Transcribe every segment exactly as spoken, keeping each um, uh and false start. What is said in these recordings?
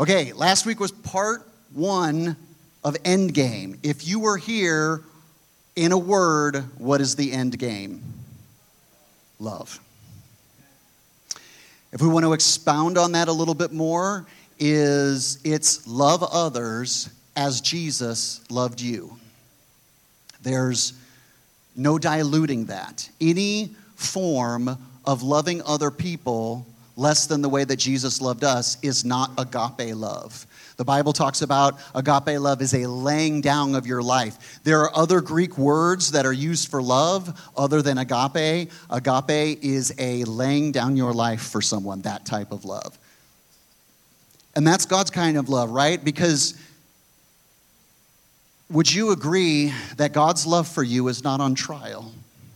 Okay, last week was part one of Endgame. If you were here, in a word, what is the end game? Love. If we want to expound on that a little bit more, is it's love others as Jesus loved you. There's no diluting that. Any form of loving other people less than the way that Jesus loved us is not agape love. The Bible talks about agape love is a laying down of your life. There are other Greek words that are used for love other than agape. Agape is a laying down your life for someone, that type of love. And that's God's kind of love, right? Because would you agree that God's love for you is not on trial?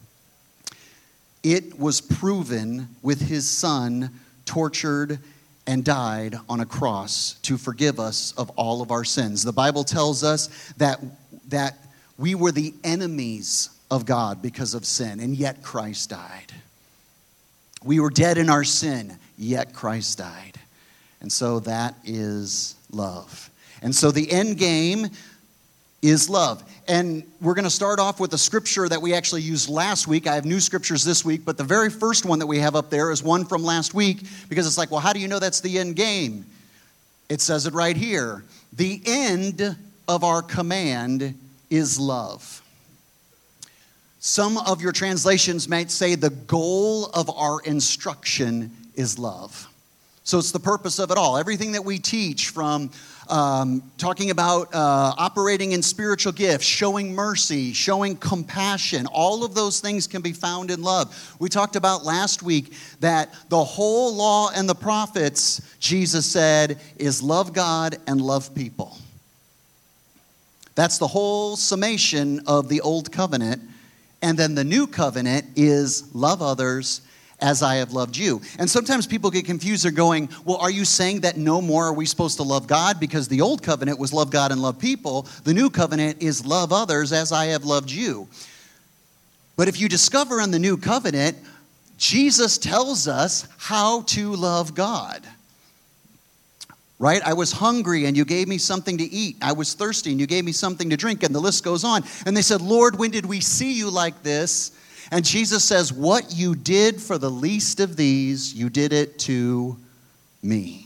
It was proven with his son tortured and died on a cross to forgive us of all of our sins. The Bible tells us that, that we were the enemies of God because of sin, and yet Christ died. We were dead in our sin, yet Christ died. And so that is love. And so the end game is love. And we're going to start off with a scripture that we actually used last week. I have new scriptures this week, but the very first one that we have up there is one from last week, because it's like, well, how do you know that's the end game? It says it right here. The end of our command is love. Some of your translations might say the goal of our instruction is love. So it's the purpose of it all. Everything that we teach, from um, talking about uh, operating in spiritual gifts, showing mercy, showing compassion, all of those things can be found in love. We talked about last week that the whole law and the prophets, Jesus said, is love God and love people. That's the whole summation of the old covenant. And then the new covenant is love others as I have loved you. And sometimes people get confused. They're going, well, are you saying that no more are we supposed to love God? Because the old covenant was love God and love people. The new covenant is love others as I have loved you. But if you discover in the new covenant, Jesus tells us how to love God. Right? I was hungry and you gave me something to eat. I was thirsty and you gave me something to drink. And the list goes on. And they said, Lord, when did we see you like this? And Jesus says, what you did for the least of these, you did it to me.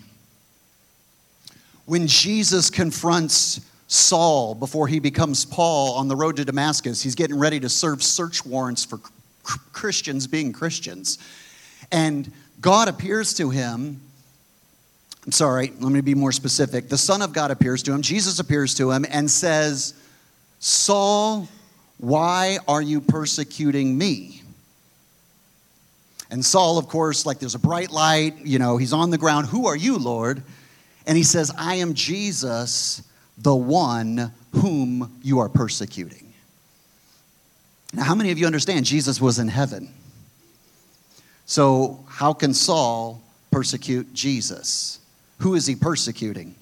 When Jesus confronts Saul before he becomes Paul on the road to Damascus, he's getting ready to serve search warrants for Christians being Christians. And God appears to him. I'm sorry, let me be more specific. The Son of God appears to him. Jesus appears to him and says, Saul, why are you persecuting me? And Saul, of course, like there's a bright light, you know, he's on the ground. Who are you, Lord? And he says, I am Jesus, the one whom you are persecuting. Now, how many of you understand Jesus was in heaven? So how can Saul persecute Jesus? Who is he persecuting?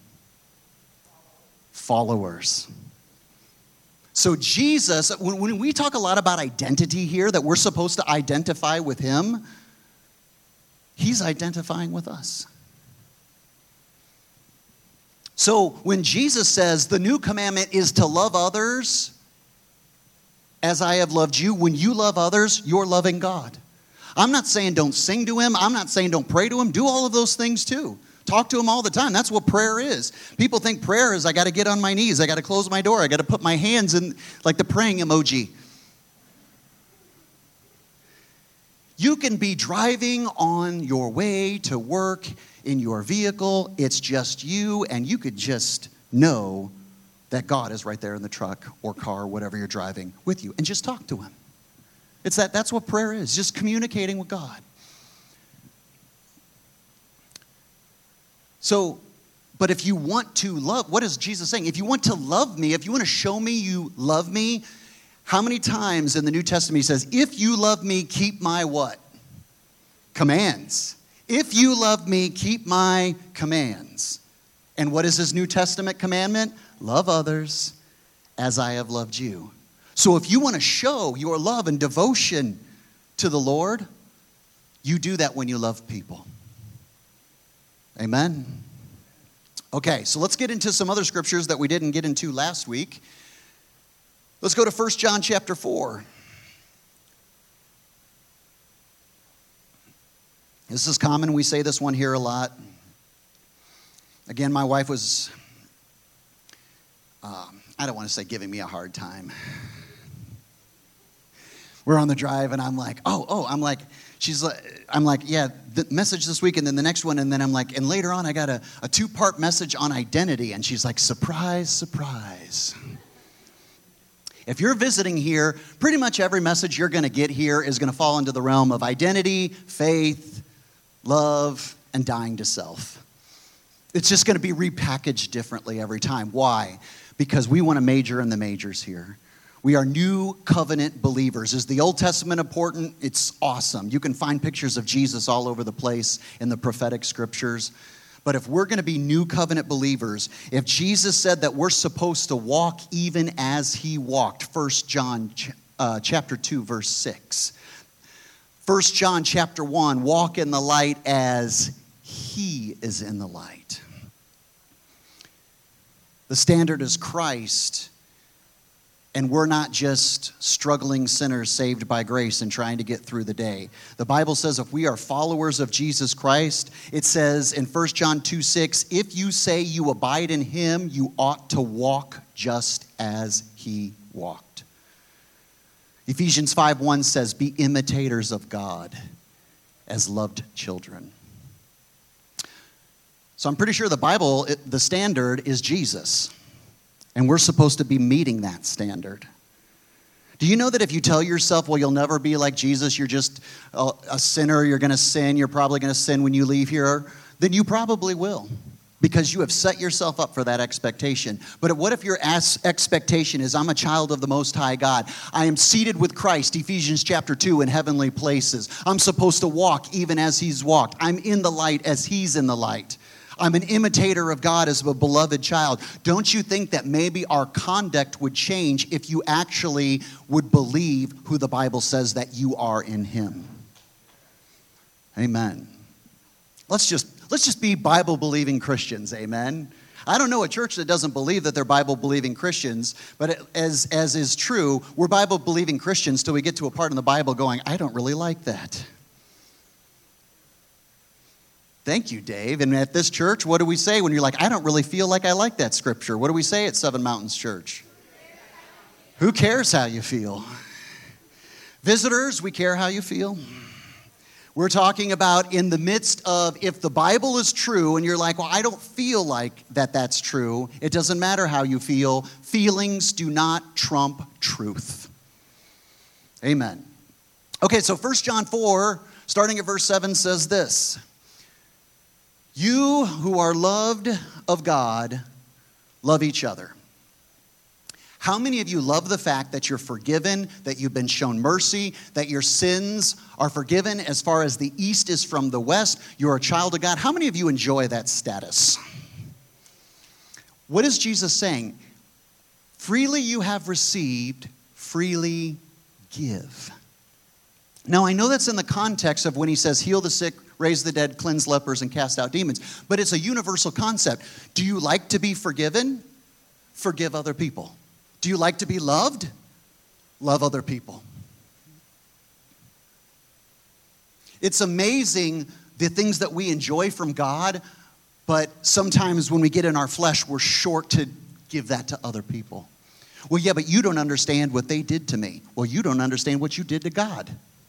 Followers. So Jesus, when, when we talk a lot about identity here, that we're supposed to identify with him, he's identifying with us. So when Jesus says the new commandment is to love others as I have loved you, when you love others, you're loving God. I'm not saying don't sing to him. I'm not saying don't pray to him. Do all of those things too. Talk to him all the time. That's what prayer is. People think prayer is I got to get on my knees. I got to close my door. I got to put my hands in like the praying emoji. You can be driving on your way to work in your vehicle. It's just you, and you could just know that God is right there in the truck or car, whatever you're driving, with you, and just talk to him. It's that. That's what prayer is, just communicating with God. So, but if you want to love, what is Jesus saying? If you want to love me, if you want to show me you love me, how many times in the New Testament he says, if you love me, keep my what? Commands. If you love me, keep my commands. And what is his New Testament commandment? Love others as I have loved you. So if you want to show your love and devotion to the Lord, you do that when you love people. Amen? Okay, so let's get into some other scriptures that we didn't get into last week. Let's go to First John chapter four. This is common. We say this one here a lot. Again, my wife was, uh, I don't want to say giving me a hard time. We're on the drive, and I'm like, oh, oh, I'm like, she's like, I'm like, yeah, the message this week, and then the next one, and then I'm like, and later on, I got a, a two-part message on identity, and she's like, surprise, surprise. If you're visiting here, pretty much every message you're going to get here is going to fall into the realm of identity, faith, love, and dying to self. It's just going to be repackaged differently every time. Why? Because we want to major in the majors here. We are new covenant believers. Is the Old Testament important? It's awesome. You can find pictures of Jesus all over the place in the prophetic scriptures. But if we're going to be new covenant believers, if Jesus said that we're supposed to walk even as he walked, First John uh, chapter two, verse six. First John chapter one, walk in the light as he is in the light. The standard is Christ. And we're not just struggling sinners saved by grace and trying to get through the day. The Bible says if we are followers of Jesus Christ, it says in First John two six, if you say you abide in him, you ought to walk just as he walked. Ephesians five one says, be imitators of God as loved children. So I'm pretty sure the Bible, the standard is Jesus. And we're supposed to be meeting that standard. Do you know that if you tell yourself, well, you'll never be like Jesus, you're just a, a sinner, you're going to sin, you're probably going to sin when you leave here, then you probably will. Because you have set yourself up for that expectation. But what if your as- expectation is, I'm a child of the Most High God. I am seated with Christ, Ephesians chapter two, in heavenly places. I'm supposed to walk even as he's walked. I'm in the light as he's in the light. I'm an imitator of God as a beloved child. Don't you think that maybe our conduct would change if you actually would believe who the Bible says that you are in him? Amen. Let's just, let's just be Bible-believing Christians, amen? I don't know a church that doesn't believe that they're Bible-believing Christians, but as, as is true, we're Bible-believing Christians till we get to a part in the Bible going, I don't really like that. Thank you, Dave. And at this church, what do we say when you're like, I don't really feel like I like that scripture? What do we say at Seven Mountains Church? Who cares how you feel? Visitors, we care how you feel. We're talking about in the midst of if the Bible is true and you're like, well, I don't feel like that that's true. It doesn't matter how you feel. Feelings do not trump truth. Amen. Okay, so First John four, starting at verse seven, says this. You who are loved of God, love each other. How many of you love the fact that you're forgiven, that you've been shown mercy, that your sins are forgiven as far as the east is from the west? You're a child of God. How many of you enjoy that status? What is Jesus saying? Freely you have received, freely give. Now, I know that's in the context of when he says, heal the sick, raise the dead, cleanse lepers, and cast out demons. But it's a universal concept. Do you like to be forgiven? Forgive other people. Do you like to be loved? Love other people. It's amazing the things that we enjoy from God, but sometimes when we get in our flesh, we're short to give that to other people. Well, yeah, but you don't understand what they did to me. Well, you don't understand what you did to God.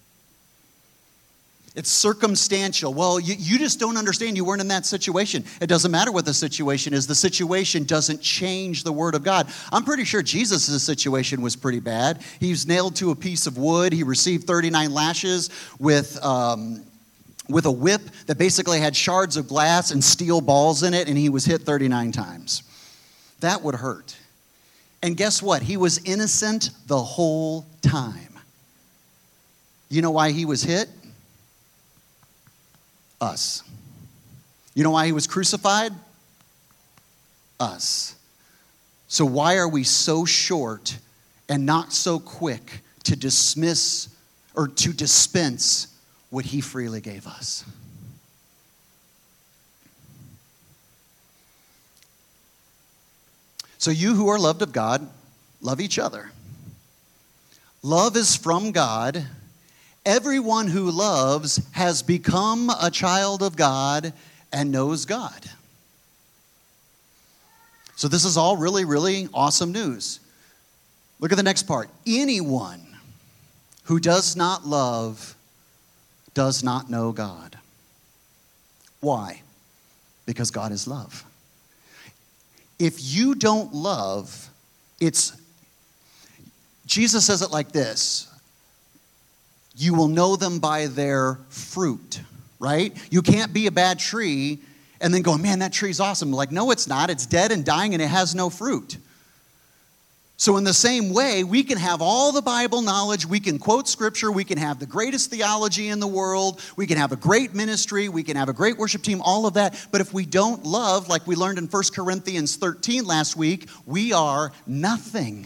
It's circumstantial. Well, you, you just don't understand. You weren't in that situation. It doesn't matter what the situation is. The situation doesn't change the word of God. I'm pretty sure Jesus' situation was pretty bad. He was nailed to a piece of wood. He received thirty-nine lashes with, um, with a whip that basically had shards of glass and steel balls in it, and he was hit thirty-nine times. That would hurt. And guess what? He was innocent the whole time. You know why he was hit? Us. You know why he was crucified? Us. So why are we so short and not so quick to dismiss or to dispense what he freely gave us? So you who are loved of God, love each other. Love is from God. Everyone who loves has become a child of God and knows God. So this is all really, really awesome news. Look at the next part. Anyone who does not love does not know God. Why? Because God is love. If you don't love, it's, Jesus says it like this: you will know them by their fruit, right? You can't be a bad tree and then go, man, that tree's awesome. Like, no, it's not. It's dead and dying and it has no fruit. So in the same way, we can have all the Bible knowledge, we can quote scripture, we can have the greatest theology in the world, we can have a great ministry, we can have a great worship team, all of that. But if we don't love, like we learned in First Corinthians thirteen last week, we are nothing.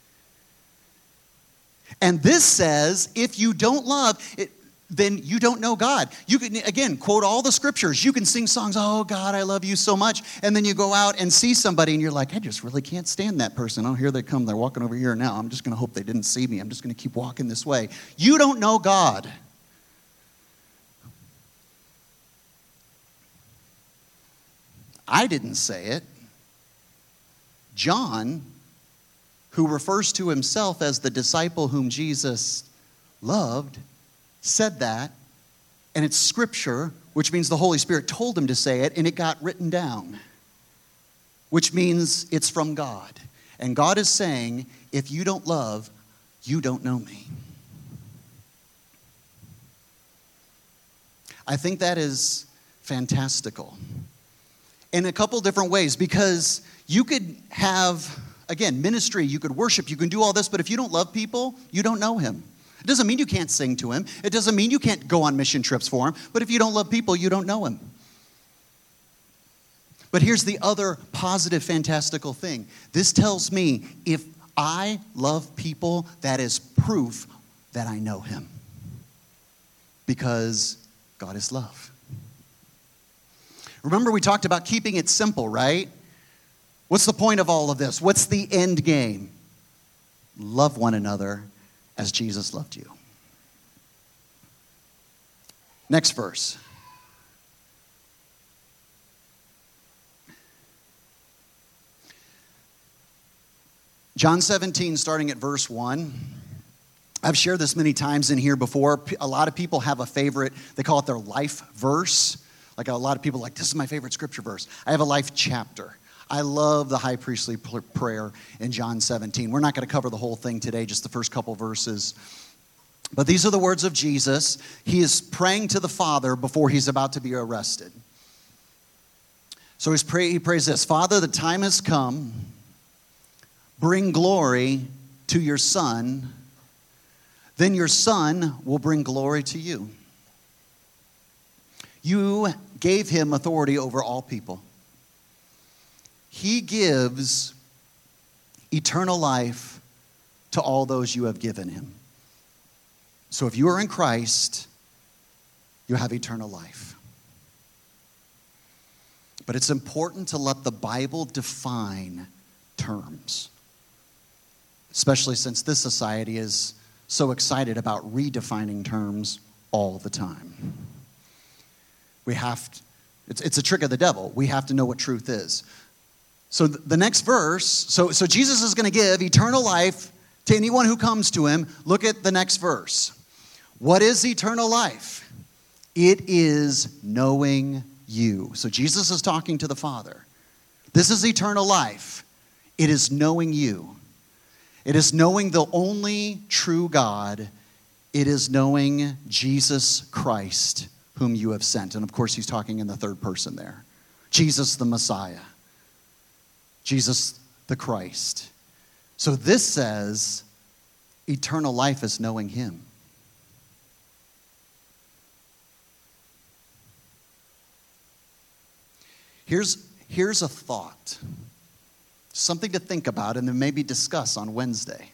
And this says, if you don't love, it, then you don't know God. You can, again, quote all the scriptures. You can sing songs, oh, God, I love you so much. And then you go out and see somebody and you're like, I just really can't stand that person. Oh, here they come. They're walking over here now. I'm just going to hope they didn't see me. I'm just going to keep walking this way. You don't know God. I didn't say it. John, who refers to himself as the disciple whom Jesus loved, said that, and it's scripture, which means the Holy Spirit told him to say it, and it got written down, which means it's from God. And God is saying, if you don't love, you don't know me. I think that is fantastical in a couple different ways, because you could have, again, ministry, you could worship, you can do all this, but if you don't love people, you don't know him. It doesn't mean you can't sing to him. It doesn't mean you can't go on mission trips for him. But if you don't love people, you don't know him. But here's the other positive, fantastical thing. This tells me if I love people, that is proof that I know him. Because God is love. Remember, we talked about keeping it simple, right? What's the point of all of this? What's the end game? Love one another as Jesus loved you. Next verse. John seventeen, starting at verse one. I've shared this many times in here before. A lot of people have a favorite. They call it their life verse. Like a lot of people are like, this is my favorite scripture verse. I have a life chapter. I love the high priestly prayer in John seventeen. We're not going to cover the whole thing today, just the first couple verses. But these are the words of Jesus. He is praying to the Father before he's about to be arrested. So he's pray, he prays this: Father, the time has come. Bring glory to your Son. Then your Son will bring glory to you. You gave him authority over all people. He gives eternal life to all those you have given him. So if you are in Christ, you have eternal life. But it's important to let the Bible define terms, especially since this society is so excited about redefining terms all the time. We have to, it's, it's a trick of the devil. We have to know what truth is. So the next verse, so, so Jesus is going to give eternal life to anyone who comes to him. Look at the next verse. What is eternal life? It is knowing you. So Jesus is talking to the Father. This is eternal life. It is knowing you. It is knowing the only true God. It is knowing Jesus Christ, whom you have sent. And of course, he's talking in the third person there. Jesus the Messiah. Jesus the Christ. So this says eternal life is knowing him. Here's, here's a thought. Something to think about and then maybe discuss on Wednesday.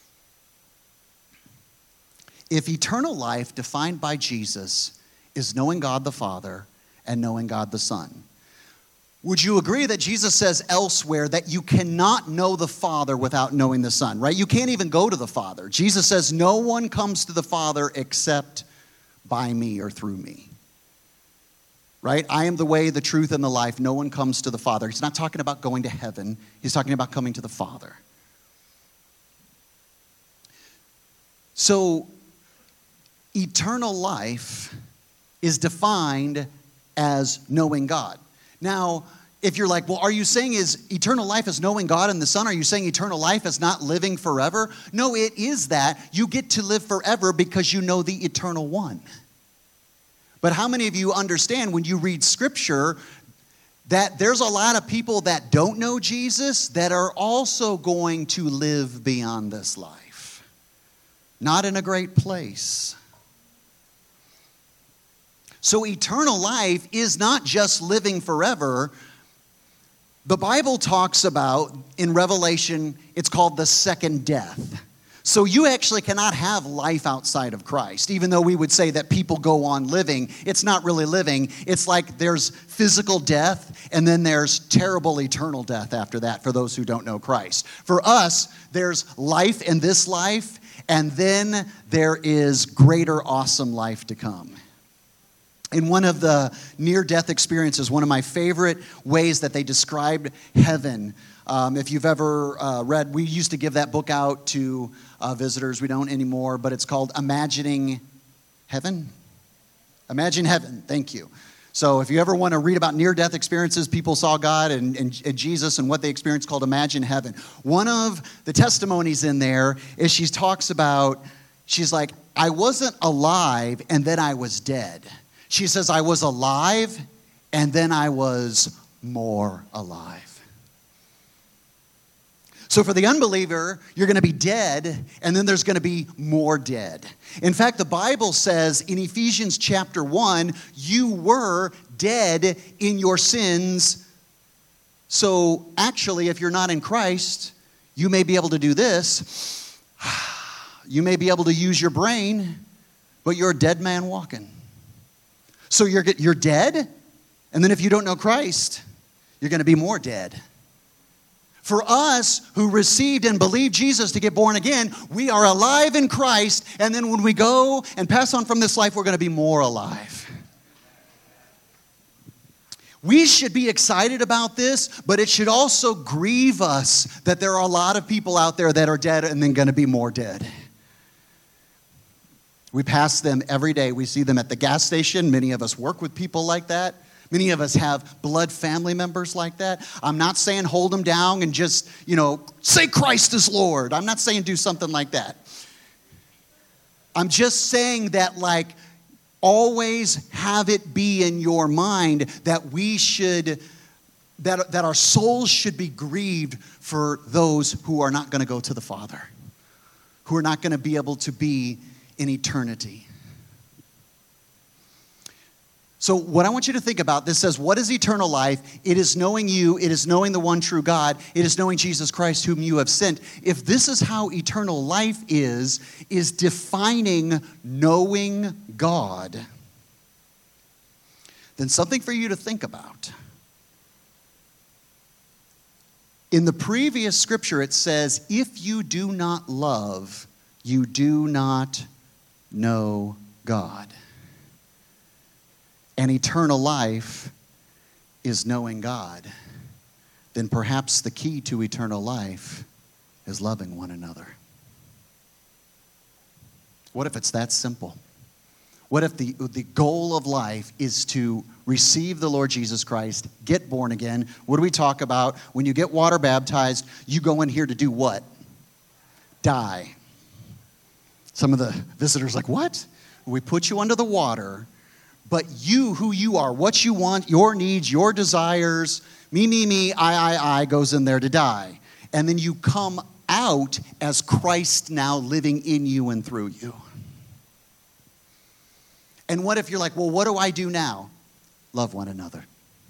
If eternal life defined by Jesus is knowing God the Father and knowing God the Son, Would you agree that Jesus says elsewhere that you cannot know the Father without knowing the Son, right? You can't even go to the Father. Jesus says no one comes to the Father except by me or through me, right? I am the way, the truth, and the life. No one comes to the Father. He's not talking about going to heaven. He's talking about coming to the Father. So, eternal life is defined as knowing God. Now, if you're like, well, are you saying is eternal life is knowing God and the Son? Are you saying eternal life is not living forever? No, it is that. You get to live forever because you know the eternal one. But how many of you understand when you read Scripture that there's a lot of people that don't know Jesus that are also going to live beyond this life? Not in a great place. So eternal life is not just living forever. The Bible talks about, in Revelation, it's called the second death. So you actually cannot have life outside of Christ. Even though we would say that people go on living, it's not really living. It's like there's physical death, and then there's terrible eternal death after that for those who don't know Christ. For us, there's life in this life, and then there is greater awesome life to come. In one of the near-death experiences, one of my favorite ways that they described heaven, um, if you've ever uh, read, we used to give that book out to uh, visitors. We don't anymore, but it's called Imagining Heaven. Imagine Heaven, thank you. So if you ever want to read about near-death experiences, people saw God and, and, and Jesus and what they experienced, called Imagine Heaven. One of the testimonies in there is she talks about, she's like, I wasn't alive and then I was dead. She says, I was alive, and then I was more alive. So for the unbeliever, you're going to be dead, and then there's going to be more dead. In fact, the Bible says in Ephesians chapter one, you were dead in your sins. So actually, if you're not in Christ, you may be able to do this. You may be able to use your brain, but you're a dead man walking. So you're, you're dead, and then if you don't know Christ, you're going to be more dead. For us who received and believed Jesus to get born again, we are alive in Christ, and then when we go and pass on from this life, we're going to be more alive. We should be excited about this, but it should also grieve us that there are a lot of people out there that are dead and then going to be more dead. We pass them every day. We see them at the gas station. Many of us work with people like that. Many of us have blood family members like that. I'm not saying hold them down and just, you know, say Christ is Lord. I'm not saying do something like that. I'm just saying that, like, always have it be in your mind that we should, that, that our souls should be grieved for those who are not going to go to the Father, who are not going to be able to be in eternity. So what I want you to think about, this says, what is eternal life? It is knowing you. It is knowing the one true God. It is knowing Jesus Christ whom you have sent. If this is how eternal life is, is defining knowing God, then something for you to think about. In the previous scripture, it says, if you do not love, you do not know God. And eternal life is knowing God. Then perhaps the key to eternal life is loving one another. What if it's that simple? What if the, the goal of life is to receive the Lord Jesus Christ, get born again? What do we talk about? When you get water baptized, you go in here to do what? Die. Some of the visitors are like, what? We put you under the water, but you, who you are, what you want, your needs, your desires, me, me, me, I, I, I, goes in there to die. And then you come out as Christ now living in you and through you. And what if you're like, well, what do I do now? Love one another.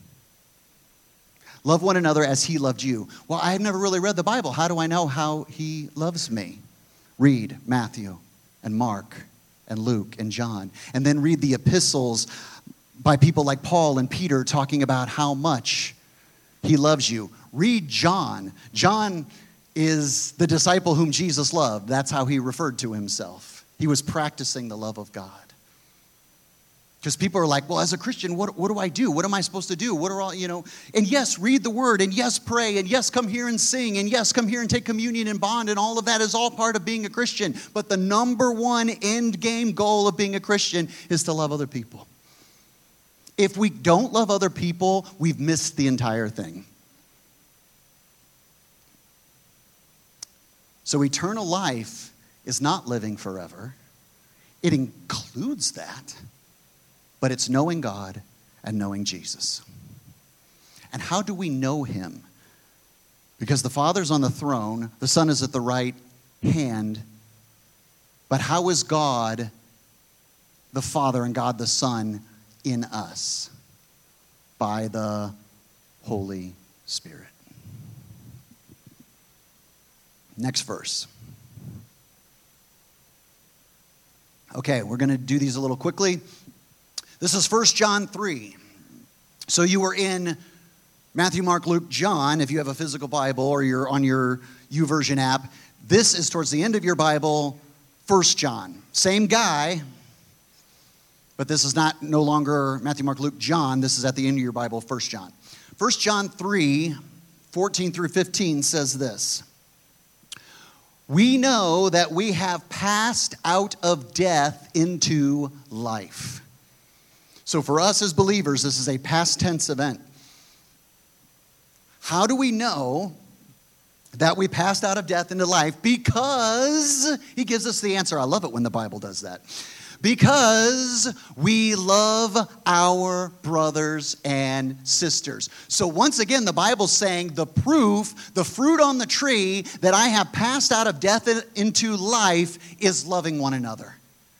Love one another as he loved you. Well, I've never really read the Bible. How do I know how he loves me? Read Matthew and Mark and Luke and John. And then read the epistles by people like Paul and Peter talking about how much He loves you. Read John. John is the disciple whom Jesus loved. That's how he referred to himself. He was practicing the love of God. Because people are like, well, as a Christian, what, what do I do? What am I supposed to do? What are all, you know? And yes, read the word, and yes, pray, and yes, come here and sing, and yes, come here and take communion and bond, and all of that is all part of being a Christian. But the number one end game goal of being a Christian is to love other people. If we don't love other people, we've missed the entire thing. So eternal life is not living forever. It includes that. But it's knowing God and knowing Jesus. And how do we know him? Because the Father's on the throne, the Son is at the right hand. But how is God the Father and God the Son in us? By the Holy Spirit. Next verse. Okay, we're going to do these a little quickly. This is First John three. So you were in Matthew, Mark, Luke, John, if you have a physical Bible or you're on your YouVersion app. This is towards the end of your Bible, First John. Same guy, but this is not no longer Matthew, Mark, Luke, John. This is at the end of your Bible, First John. First John three, fourteen through fifteen says this. We know that we have passed out of death into life. So for us as believers, this is a past tense event. How do we know that we passed out of death into life? Because he gives us the answer. I love it when the Bible does that. Because we love our brothers and sisters. So once again, the Bible's saying the proof, the fruit on the tree that I have passed out of death into life is loving one another.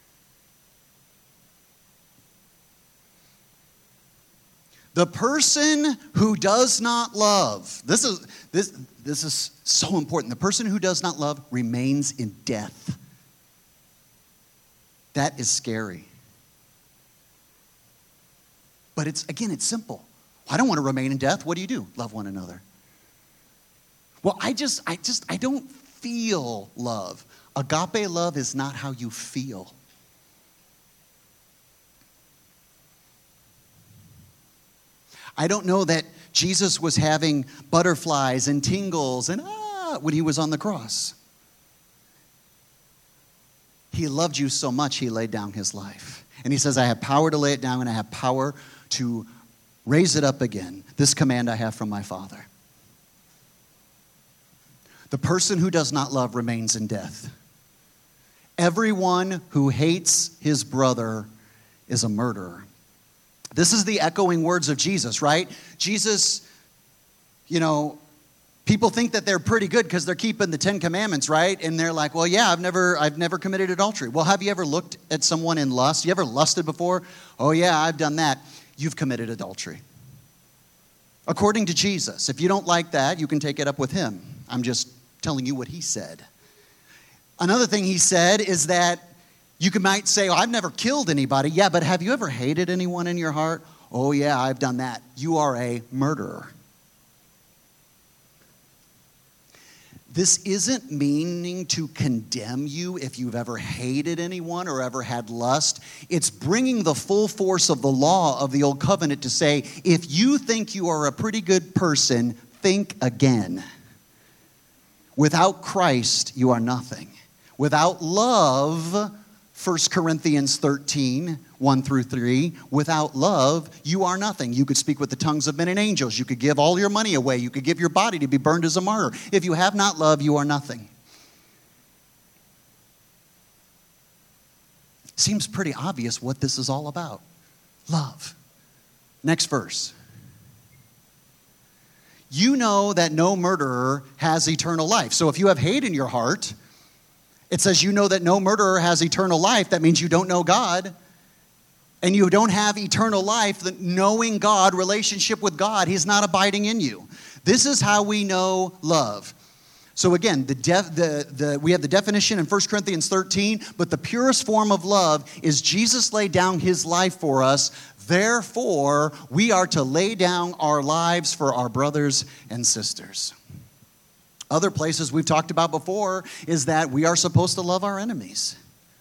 The person who does not love, this is this this is so important. The person who does not love remains in death. That is scary. But it's again, it's simple. I don't want to remain in death. What do you do? Love one another. Well, I just I just I don't feel love. Agape love is not how you feel. I don't know that Jesus was having butterflies and tingles and ah when he was on the cross. He loved you so much, he laid down his life. And he says, I have power to lay it down and I have power to raise it up again. This command I have from my Father. The person who does not love remains in death. Everyone who hates his brother is a murderer. This is the echoing words of Jesus, right? Jesus, you know, people think that they're pretty good because they're keeping the Ten Commandments, right? And they're like, well, yeah, I've never I've never committed adultery. Well, have you ever looked at someone in lust? You ever lusted before? Oh, yeah, I've done that. You've committed adultery. According to Jesus. If you don't like that, you can take it up with him. I'm just telling you what he said. Another thing he said is that you might say, oh, I've never killed anybody. Yeah, but have you ever hated anyone in your heart? Oh, yeah, I've done that. You are a murderer. This isn't meaning to condemn you if you've ever hated anyone or ever had lust. It's bringing the full force of the law of the old covenant to say, if you think you are a pretty good person, think again. Without Christ, you are nothing. Without love, First Corinthians thirteen, one through three, without love, you are nothing. You could speak with the tongues of men and angels. You could give all your money away. You could give your body to be burned as a martyr. If you have not love, you are nothing. Seems pretty obvious what this is all about. Love. Next verse. You know that no murderer has eternal life. So if you have hate in your heart, it says you know that no murderer has eternal life. That means you don't know God. And you don't have eternal life, the knowing God, relationship with God. He's not abiding in you. This is how we know love. So again, the def, the, the, we have the definition in First Corinthians thirteen, but the purest form of love is Jesus laid down his life for us. Therefore, we are to lay down our lives for our brothers and sisters. Other places we've talked about before is that we are supposed to love our enemies.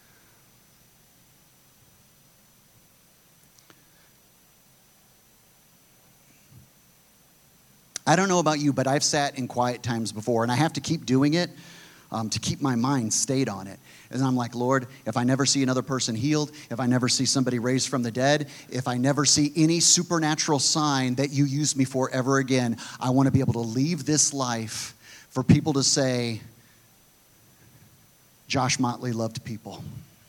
I don't know about you, but I've sat in quiet times before, and I have to keep doing it um, to keep my mind stayed on it. And I'm like, Lord, if I never see another person healed, if I never see somebody raised from the dead, if I never see any supernatural sign that you use me for ever again, I want to be able to leave this life for people to say, Josh Motley loved people.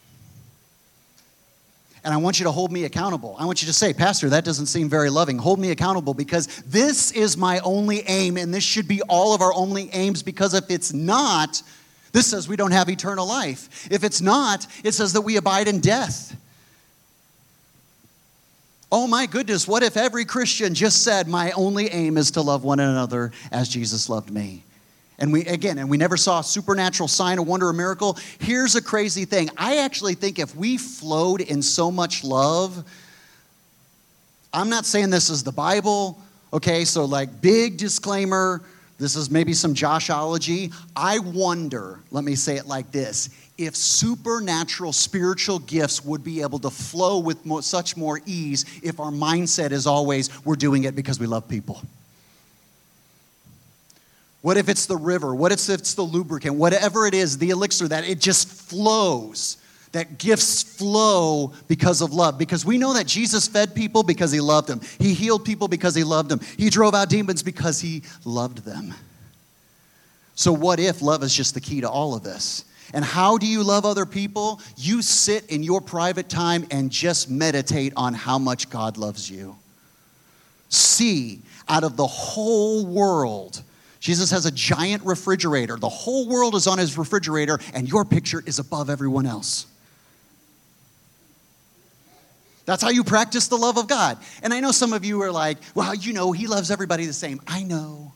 And I want you to hold me accountable. I want you to say, Pastor, that doesn't seem very loving. Hold me accountable, because this is my only aim, and this should be all of our only aims, because if it's not, this says we don't have eternal life. If it's not, it says that we abide in death. Oh my goodness, what if every Christian just said, my only aim is to love one another as Jesus loved me? And we, again, and we never saw a supernatural sign, a wonder, a miracle. Here's a crazy thing. I actually think if we flowed in so much love, I'm not saying this is the Bible, okay? So like big disclaimer, this is maybe some Joshology. I wonder, let me say it like this, if supernatural spiritual gifts would be able to flow with mo- such more ease if our mindset is always, we're doing it because we love people. What if it's the river? What if it's the lubricant? Whatever it is, the elixir, that it just flows, that gifts flow because of love. Because we know that Jesus fed people because he loved them. He healed people because he loved them. He drove out demons because he loved them. So what if love is just the key to all of this? And how do you love other people? You sit in your private time and just meditate on how much God loves you. See, out of the whole world, Jesus has a giant refrigerator. The whole world is on his refrigerator, and your picture is above everyone else. That's how you practice the love of God. And I know some of you are like, well, you know, he loves everybody the same. I know.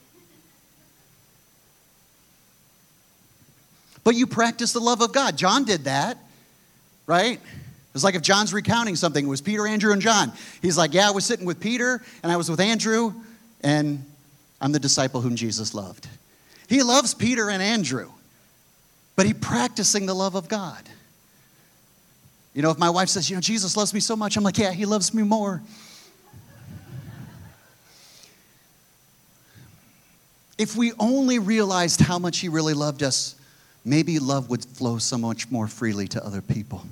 But you practice the love of God. John did that, right? It was like if John's recounting something. It was Peter, Andrew, and John. He's like, yeah, I was sitting with Peter, and I was with Andrew, and I'm the disciple whom Jesus loved. He loves Peter and Andrew, but he's practicing the love of God. You know, if my wife says, you know, Jesus loves me so much, I'm like, yeah, he loves me more. If we only realized how much he really loved us, maybe love would flow so much more freely to other people.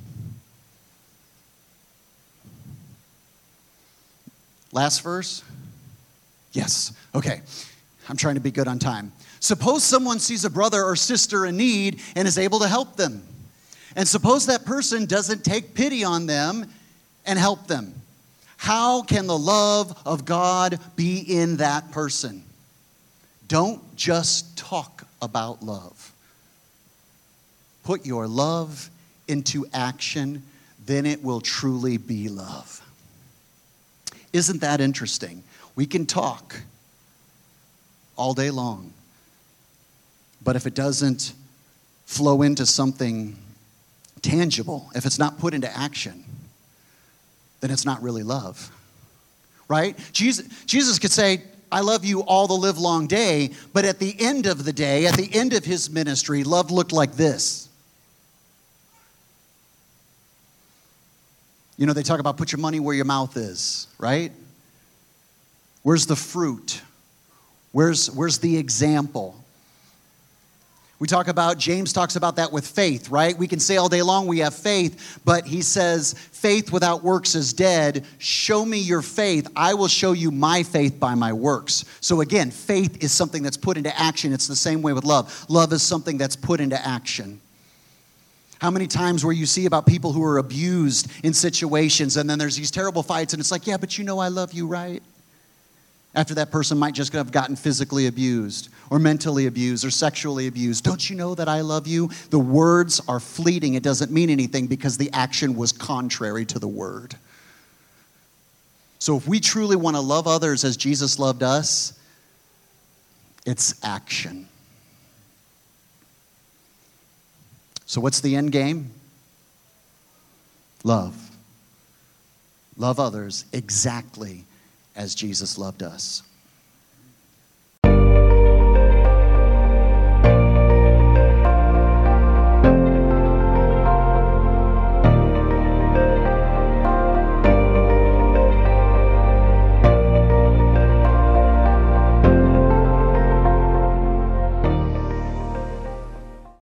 Last verse. Yes. Okay. I'm trying to be good on time. Suppose someone sees a brother or sister in need and is able to help them. And suppose that person doesn't take pity on them and help them. How can the love of God be in that person? Don't just talk about love. Put your love into action, then it will truly be love. Isn't that interesting? We can talk all day long, but if it doesn't flow into something tangible, if it's not put into action, then it's not really love, right? Jesus, Jesus could say, I love you all the live long day, but at the end of the day, at the end of his ministry, love looked like this. You know, they talk about put your money where your mouth is, right? Where's the fruit? Where's, where's the example? We talk about, James talks about that with faith, right? We can say all day long we have faith, but he says, faith without works is dead. Show me your faith. I will show you my faith by my works. So again, faith is something that's put into action. It's the same way with love. Love is something that's put into action. How many times where you see about people who are abused in situations, and then there's these terrible fights, and it's like, yeah, but you know I love you, right? After that person might just have gotten physically abused or mentally abused or sexually abused. Don't you know that I love you? The words are fleeting. It doesn't mean anything because the action was contrary to the word. So if we truly want to love others as Jesus loved us, it's action. So what's the end game? Love. love others exactly as Jesus loved us.